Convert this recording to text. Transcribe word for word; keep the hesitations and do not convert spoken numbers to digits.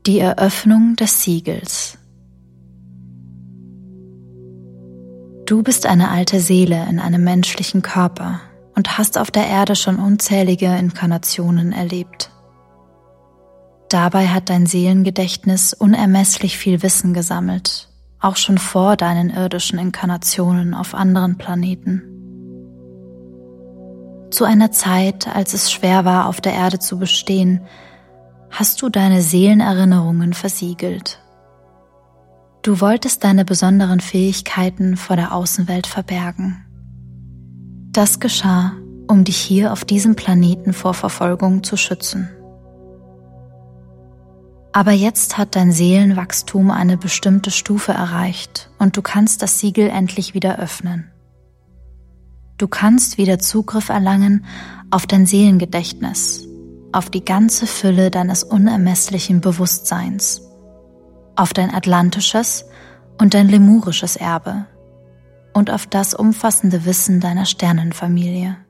Die Eröffnung des Siegels. Du bist eine alte Seele in einem menschlichen Körper und hast auf der Erde schon unzählige Inkarnationen erlebt. Dabei hat dein Seelengedächtnis unermesslich viel Wissen gesammelt, auch schon vor deinen irdischen Inkarnationen auf anderen Planeten. Zu einer Zeit, als es schwer war, auf der Erde zu bestehen, hast du deine Seelenerinnerungen versiegelt. Du wolltest deine besonderen Fähigkeiten vor der Außenwelt verbergen. Das geschah, um dich hier auf diesem Planeten vor Verfolgung zu schützen. Aber jetzt hat dein Seelenwachstum eine bestimmte Stufe erreicht und du kannst das Siegel endlich wieder öffnen. Du kannst wieder Zugriff erlangen auf dein Seelengedächtnis, auf die ganze Fülle deines unermesslichen Bewusstseins, auf dein atlantisches und dein lemurisches Erbe und auf das umfassende Wissen deiner Sternenfamilie.